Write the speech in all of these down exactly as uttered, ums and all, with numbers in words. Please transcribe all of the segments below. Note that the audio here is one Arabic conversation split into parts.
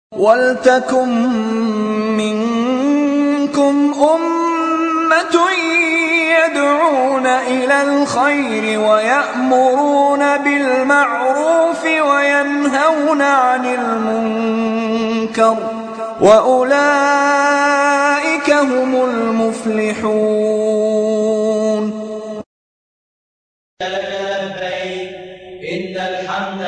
وَلْتَكُن مِّنكُمْ أُمَّةٌ يَدْعُونَ إِلَى الْخَيْرِ وَيَأْمُرُونَ بِالْمَعْرُوفِ وَيَنْهَوْنَ عَنِ الْمُنكَرِ ۚ وَأُولَٰئِكَ هُمُ الْمُفْلِحُونَ. لك لبيك إن الحمد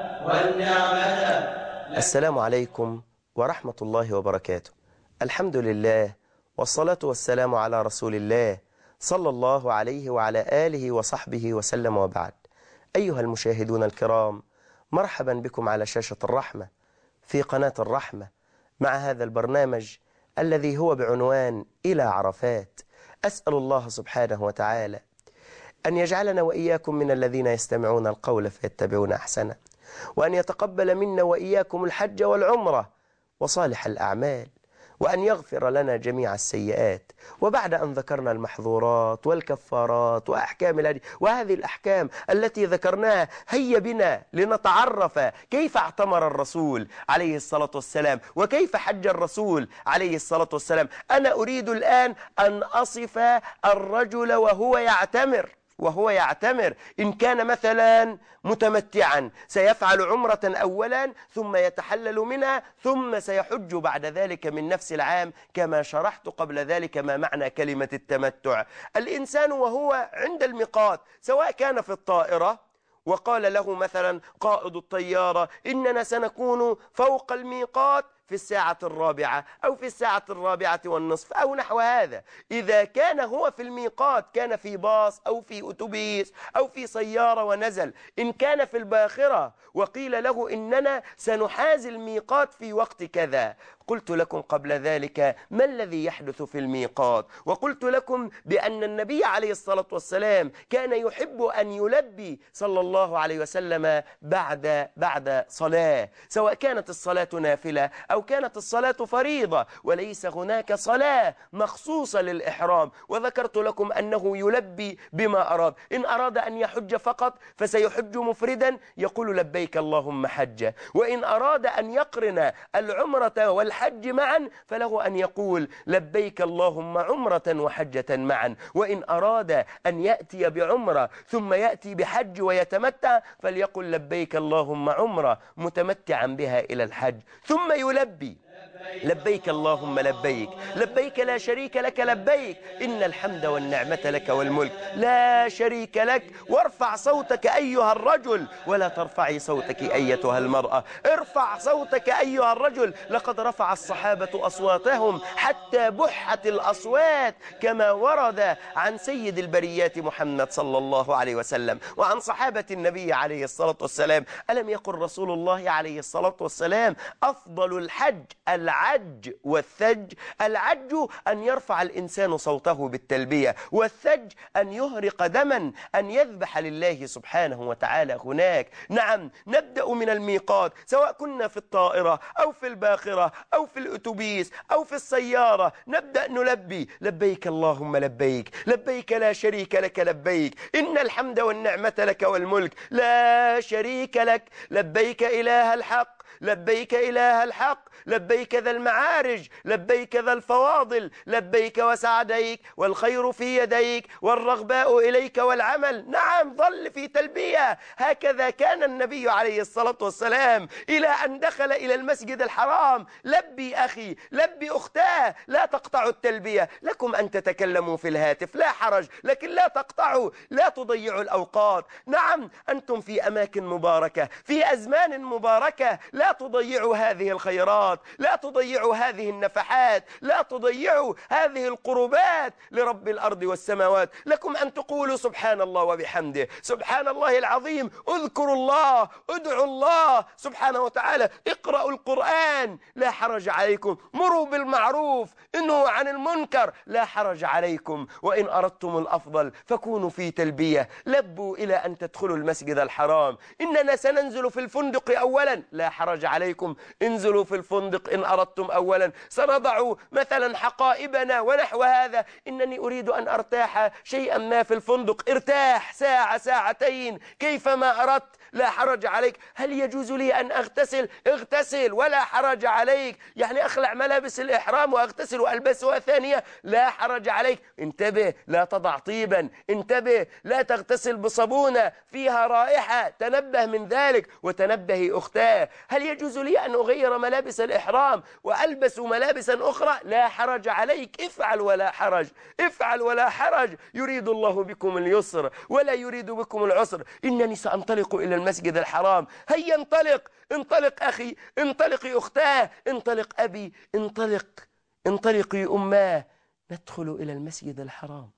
والنعمة. السلام عليكم ورحمة الله وبركاته. الحمد لله والصلاة والسلام على رسول الله صلى الله عليه وعلى آله وصحبه وسلم، وبعد. أيها المشاهدون الكرام، مرحبا بكم على شاشة الرحمة في قناة الرحمة مع هذا البرنامج الذي هو بعنوان إلى عرفات. أسأل الله سبحانه وتعالى أن يجعلنا وإياكم من الذين يستمعون القول فيتبعون أحسنه، وأن يتقبل منا وإياكم الحج والعمرة وصالح الأعمال، وأن يغفر لنا جميع السيئات. وبعد أن ذكرنا المحظورات والكفارات وأحكام الهدي وهذه الأحكام التي ذكرناها، هيا بنا لنتعرف كيف اعتمر الرسول عليه الصلاة والسلام وكيف حج الرسول عليه الصلاة والسلام. أنا أريد الآن أن أصف الرجل وهو يعتمر وهو يعتمر إن كان مثلا متمتعا سيفعل عمرة أولا ثم يتحلل منها ثم سيحج بعد ذلك من نفس العام، كما شرحت قبل ذلك ما معنى كلمة التمتع. الإنسان وهو عند الميقات، سواء كان في الطائرة وقال له مثلا قائد الطيارة إننا سنكون فوق الميقات في الساعة الرابعة أو في الساعة الرابعة والنصف أو نحو هذا، إذا كان هو في الميقات كان في باص أو في أتوبيس أو في سيارة ونزل. إن كان في الباخرة وقيل له إننا سنحازي الميقات في وقت كذا، قلت لكم قبل ذلك ما الذي يحدث في الميقات، وقلت لكم بأن النبي عليه الصلاة والسلام كان يحب أن يلبي صلى الله عليه وسلم بعد بعد صلاة، سواء كانت الصلاة نافلة أو كانت الصلاة فريضة، وليس هناك صلاة مخصوصة للإحرام. وذكرت لكم أنه يلبي بما أراد. إن أراد أن يحج فقط فسيحج مفردا يقول لبيك اللهم حجة، وإن أراد أن يقرن العمرة والحج معا فله أن يقول لبيك اللهم عمرة وحجة معا، وإن أراد أن يأتي بعمرة ثم يأتي بحج ويتمتع فليقل لبيك اللهم عمرة متمتعا بها إلى الحج، ثم يلبي لبيك اللهم لبيك لبيك لا شريك لك لبيك إن الحمد والنعمة لك والملك لا شريك لك. وارفع صوتك أيها الرجل ولا ترفعي صوتك أيتها المرأة، ارفع صوتك أيها الرجل. لقد رفع الصحابة أصواتهم حتى بحت الأصوات كما ورد عن سيد البريات محمد صلى الله عليه وسلم وعن صحابة النبي عليه الصلاة والسلام. ألم يقل رسول الله عليه الصلاة والسلام أفضل الحج العج والثج؟ العج أن يرفع الإنسان صوته بالتلبية، والثج أن يهرق دما، أن يذبح لله سبحانه وتعالى هناك. نعم، نبدأ من الميقات سواء كنا في الطائرة أو في الباخرة أو في الأتوبيس أو في السيارة، نبدأ نلبي لبيك اللهم لبيك لبيك لا شريك لك لبيك إن الحمد والنعمة لك والملك لا شريك لك لبيك إله الحق لبيك إله الحق لبيك ذا المعارج لبيك ذا الفواضل لبيك وسعديك والخير في يديك والرغباء إليك والعمل. نعم، ظل في تلبية. هكذا كان النبي عليه الصلاة والسلام إلى أن دخل إلى المسجد الحرام. لبي أخي لبي أختاه، لا تقطعوا التلبية. لكم أن تتكلموا في الهاتف لا حرج، لكن لا تقطعوا، لا تضيعوا الأوقات. نعم، أنتم في أماكن مباركة في أزمان مباركة، لا تضيعوا هذه الخيرات، لا تضيعوا هذه النفحات، لا تضيعوا هذه القربات لرب الأرض والسماوات. لكم أن تقولوا سبحان الله وبحمده سبحان الله العظيم، اذكروا الله، ادعوا الله سبحانه وتعالى، اقرأوا القرآن لا حرج عليكم، مروا بالمعروف انهوا عن المنكر لا حرج عليكم. وإن أردتم الأفضل فكونوا في تلبية، لبوا إلى أن تدخلوا المسجد الحرام. إننا سننزل في الفندق أولا لا حرج حرج عليكم، انزلوا في الفندق إن أردتم، أولا سنضع مثلا حقائبنا ونحو هذا، إنني أريد أن أرتاح شيئا ما في الفندق، ارتاح ساعة ساعتين كيفما أردت، لا حرج عليك. هل يجوز لي أن أغتسل؟ اغتسل ولا حرج عليك، يعني أخلع ملابس الإحرام وأغتسل وألبسها ثانية، لا حرج عليك. انتبه، لا تضع طيبا، انتبه لا تغتسل بصابونة فيها رائحة، تنبه من ذلك. وتنبهي أختاه، هل يجوز لي أن أغير ملابس الإحرام وألبس ملابسا أخرى؟ لا حرج عليك، افعل ولا حرج، افعل ولا حرج. يريد الله بكم اليسر ولا يريد بكم العسر. إنني سأنطلق إلى المسجد الحرام، هيا انطلق، انطلق أخي، انطلقي أختاه، انطلق أبي، انطلق، انطلقي أماه. ندخل إلى المسجد الحرام،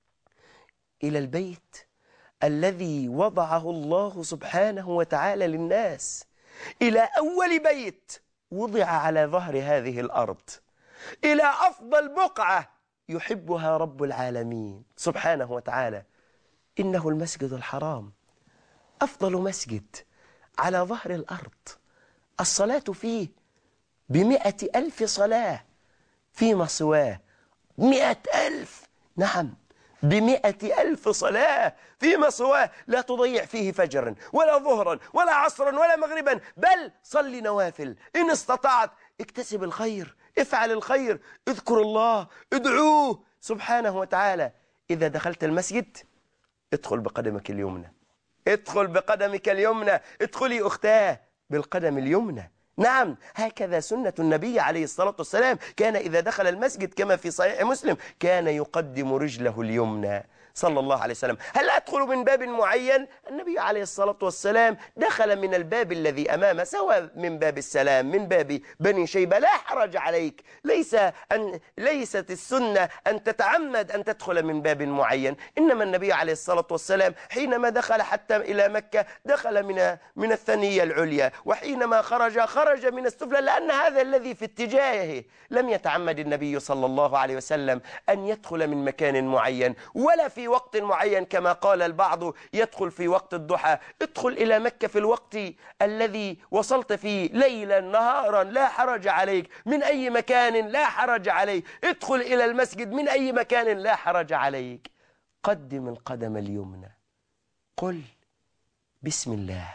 إلى البيت الذي وضعه الله سبحانه وتعالى للناس، إلى أول بيت وضع على ظهر هذه الأرض، إلى أفضل بقعة يحبها رب العالمين سبحانه وتعالى. إنه المسجد الحرام، أفضل مسجد على ظهر الأرض، الصلاة فيه بمئة ألف صلاة فيما سواه، مئة ألف، نعم بمئة ألف صلاة فيما سواه، لا تضيع فيه فجرا ولا ظهرا ولا عصرا ولا مغربا، بل صل نوافل إن استطعت، اكتسب الخير، افعل الخير، اذكر الله، ادعوه سبحانه وتعالى. إذا دخلت المسجد ادخل بقدمك اليمنى، ادخل بقدمك اليمنى، ادخلي أختاه بالقدم اليمنى. نعم، هكذا سنة النبي عليه الصلاة والسلام، كان إذا دخل المسجد كما في صحيح مسلم كان يقدم رجله اليمنى صلى الله عليه وسلم. هل أدخل من باب معين؟ النبي عليه الصلاة والسلام دخل من الباب الذي أمامه، سواء من باب السلام، من باب بني شيبة، لا حرج عليك. ليس أن ليست السنة أن تتعمد أن تدخل من باب معين، إنما النبي عليه الصلاة والسلام حينما دخل حتى إلى مكة دخل من من الثنية العليا، وحينما خرج خرج من السفلى، لأن هذا الذي في اتجاهه. لم يتعمد النبي صلى الله عليه وسلم أن يدخل من مكان معين ولا في وقت معين كما قال البعض يدخل في وقت الضحى. ادخل إلى مكة في الوقت الذي وصلت فيه، ليلا نهارا لا حرج عليك، من أي مكان لا حرج عليك. ادخل إلى المسجد من أي مكان لا حرج عليك. قدم القدم اليمنى، قل بسم الله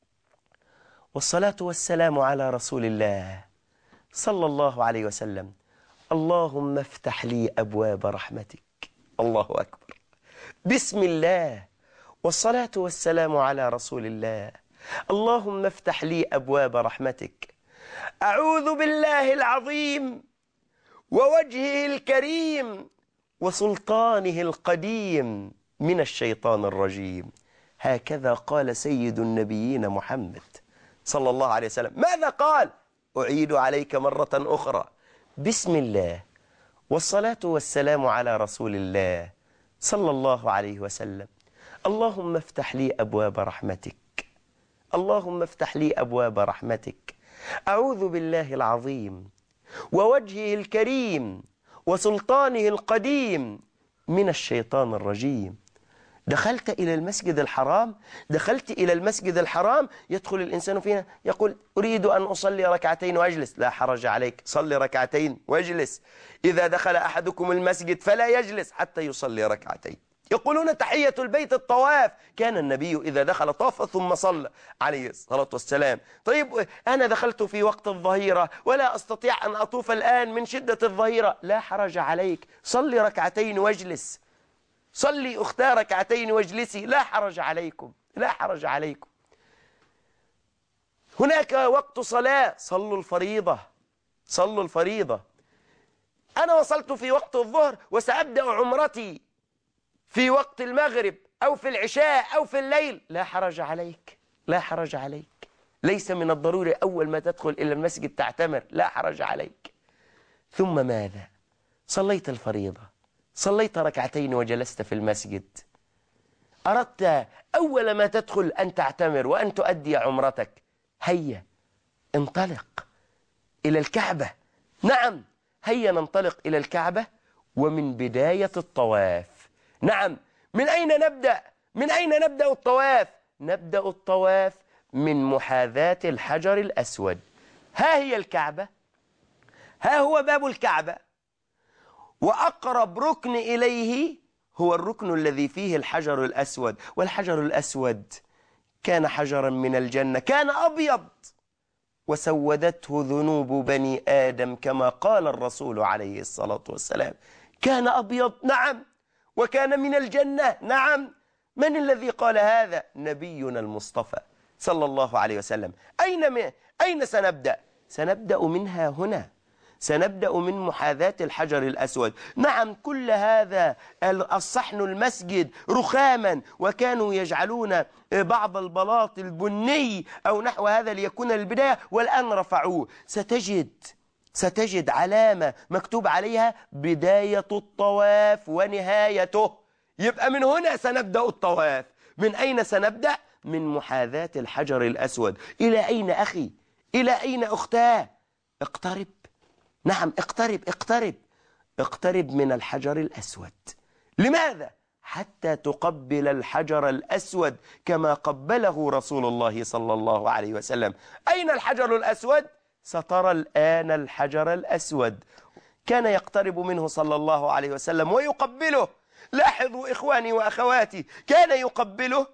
والصلاة والسلام على رسول الله صلى الله عليه وسلم. اللهم افتح لي أبواب رحمتك. الله أكبر. بسم الله والصلاة والسلام على رسول الله. اللهم افتح لي أبواب رحمتك. أعوذ بالله العظيم ووجهه الكريم وسلطانه القديم من الشيطان الرجيم. هكذا قال سيد النبيين محمد صلى الله عليه وسلم. ماذا قال؟ أعيد عليك مرة أخرى. بسم الله والصلاة والسلام على رسول الله صلى الله عليه وسلم. اللهم افتح لي أبواب رحمتك. اللهم افتح لي أبواب رحمتك. أعوذ بالله العظيم ووجهه الكريم وسلطانه القديم من الشيطان الرجيم. دخلت إلى المسجد الحرام، دخلت إلى المسجد الحرام، يدخل الإنسان فينا يقول أريد أن أصلي ركعتين وأجلس، لا حرج عليك، صلي ركعتين واجلس. إذا دخل أحدكم المسجد فلا يجلس حتى يصلي ركعتين. يقولون تحية البيت الطواف، كان النبي إذا دخل طاف ثم صلى عليه الصلاة والسلام. طيب أنا دخلت في وقت الظهيرة ولا أستطيع أن أطوف الآن من شدة الظهيرة، لا حرج عليك، صلي ركعتين واجلس، صلي أختها ركعتين واجلسي، لا حرج عليكم، لا حرج عليكم. هناك وقت صلاة، صلوا الفريضة، صلوا الفريضة. أنا وصلت في وقت الظهر وسأبدأ عمرتي في وقت المغرب أو في العشاء أو في الليل، لا حرج عليك، لا حرج عليك. ليس من الضروري أول ما تدخل إلى المسجد تعتمر، لا حرج عليك. ثم ماذا؟ صليت الفريضة، صليت ركعتين وجلست في المسجد، أردت أول ما تدخل أن تعتمر وأن تؤدي عمرتك، هيا انطلق إلى الكعبة. نعم، هيا ننطلق إلى الكعبة ومن بداية الطواف. نعم، من أين نبدأ؟ من أين نبدأ الطواف؟ نبدأ الطواف من محاذاة الحجر الأسود. ها هي الكعبة، ها هو باب الكعبة، وأقرب ركن إليه هو الركن الذي فيه الحجر الأسود. والحجر الأسود كان حجرا من الجنة، كان أبيض وسودته ذنوب بني آدم كما قال الرسول عليه الصلاة والسلام. كان أبيض، نعم، وكان من الجنة، نعم. من الذي قال هذا؟ نبينا المصطفى صلى الله عليه وسلم. أين من؟ أين سنبدأ؟ سنبدأ منها هنا، سنبدأ من محاذاة الحجر الأسود. نعم، كل هذا الصحن المسجد رخاما، وكانوا يجعلون بعض البلاط البني أو نحو هذا ليكون البداية، والآن رفعوه. ستجد ستجد علامة مكتوب عليها بداية الطواف ونهايته. يبقى من هنا سنبدأ الطواف. من أين سنبدأ؟ من محاذاة الحجر الأسود. إلى أين أخي؟ إلى أين أختاه؟ اقترب، نعم اقترب اقترب اقترب من الحجر الأسود. لماذا؟ حتى تقبل الحجر الأسود كما قبله رسول الله صلى الله عليه وسلم. أين الحجر الأسود؟ سترى الآن الحجر الأسود. كان يقترب منه صلى الله عليه وسلم ويقبله. لاحظوا إخواني وأخواتي، كان يقبله.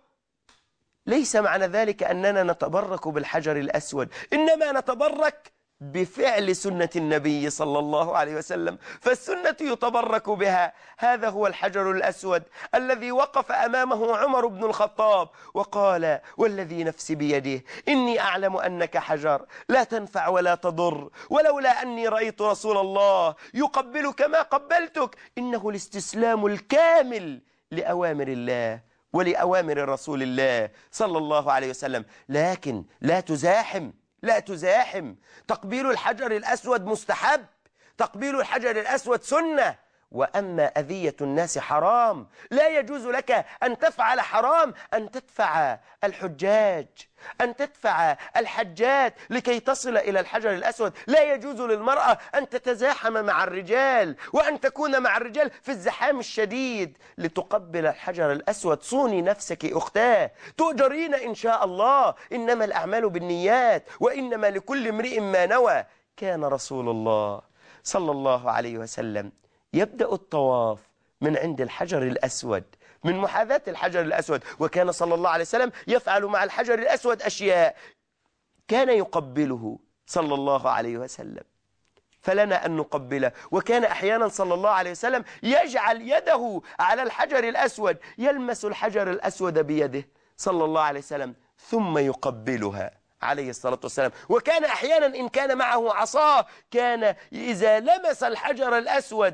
ليس معنى ذلك أننا نتبرك بالحجر الأسود، إنما نتبرك بفعل سنة النبي صلى الله عليه وسلم، فالسنة يتبرك بها. هذا هو الحجر الأسود الذي وقف أمامه عمر بن الخطاب وقال: والذي نفسي بيده إني أعلم أنك حجر لا تنفع ولا تضر، ولولا أني رأيت رسول الله يقبلك ما قبلتك. إنه الاستسلام الكامل لأوامر الله ولأوامر رسول الله صلى الله عليه وسلم. لكن لا تزاحم، لا تزاحم. تقبيل الحجر الأسود مستحب، تقبيل الحجر الأسود سنة، وأما أذية الناس حرام. لا يجوز لك أن تفعل حرام، أن تدفع الحجاج، أن تدفع الحجات لكي تصل إلى الحجر الأسود. لا يجوز للمرأة أن تتزاحم مع الرجال وأن تكون مع الرجال في الزحام الشديد لتقبل الحجر الأسود. صوني نفسك أختاه، تؤجرين إن شاء الله. إنما الأعمال بالنيات وإنما لكل امرئ ما نوى. كان رسول الله صلى الله عليه وسلم يبدأ الطواف من عند الحجر الأسود، من محاذاة الحجر الأسود. وكان صلى الله عليه وسلم يفعل مع الحجر الأسود أشياء. كان يقبله صلى الله عليه وسلم، فلنا أن نقبله. وكان أحيانا صلى الله عليه وسلم يجعل يده على الحجر الأسود، يلمس الحجر الأسود بيده صلى الله عليه وسلم ثم يقبلها عليه الصلاة والسلام. وكان أحيانا إن كان معه عصاه، كان إذا لمس الحجر الأسود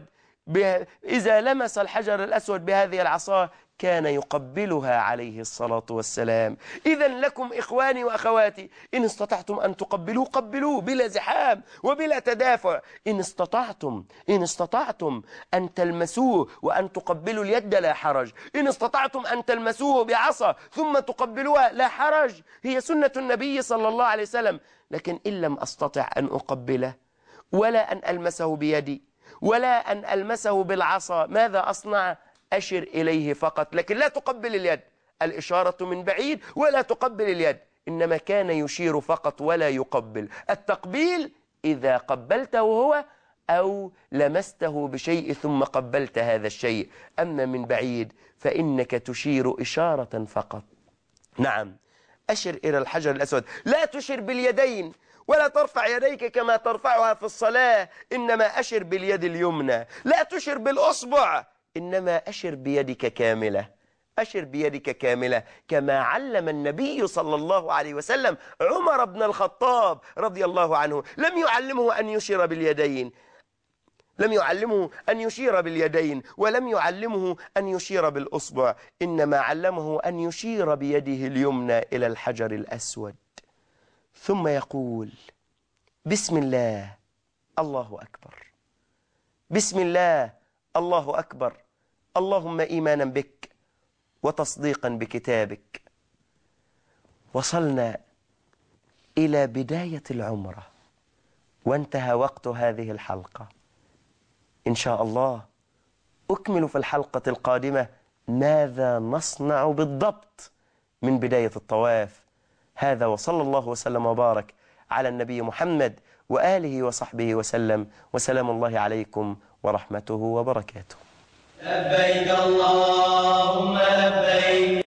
إذا لمس الحجر الأسود بهذه العصا كان يقبلها عليه الصلاة والسلام. إذا لكم إخواني وأخواتي، إن استطعتم أن تقبلوه قبلوه بلا زحام وبلا تدافع. إن استطعتم إن استطعتم أن تلمسوه وأن تقبلوا اليد لا حرج. إن استطعتم أن تلمسوه بعصا ثم تقبلوها لا حرج، هي سنة النبي صلى الله عليه وسلم. لكن إن لم أستطع أن أقبله ولا أن ألمسه بيدي ولا أن ألمسه بالعصا، ماذا أصنع؟ أشر إليه فقط، لكن لا تقبل اليد. الإشارة من بعيد ولا تقبل اليد، إنما كان يشير فقط ولا يقبل. التقبيل إذا قبلته هو أو لمسته بشيء ثم قبلت هذا الشيء. أما من بعيد فإنك تشير إشارة فقط. نعم، أشر إلى الحجر الأسود. لا تشر باليدين ولا ترفع يديك كما ترفعها في الصلاة، إنما أشر باليد اليمنى. لا تشر بالأصبع، إنما أشر بيدك كاملة، أشر بيدك كاملة كما علم النبي صلى الله عليه وسلم عمر بن الخطاب رضي الله عنه. لم يعلمه أن يشير باليدين لم يعلمه أن يشير باليدين ولم يعلمه أن يشير بالأصبع، إنما علمه أن يشير بيده اليمنى إلى الحجر الأسود، ثم يقول: بسم الله الله أكبر، بسم الله الله أكبر، اللهم إيمانا بك وتصديقا بكتابك. وصلنا إلى بداية العمرة وانتهى وقت هذه الحلقة. إن شاء الله أكمل في الحلقة القادمة ماذا نصنع بالضبط من بداية الطواف. هذا وصلى الله وسلم وبارك على النبي محمد وآله وصحبه وسلم، وسلام الله عليكم ورحمته وبركاته. لبيك اللهم لبيك.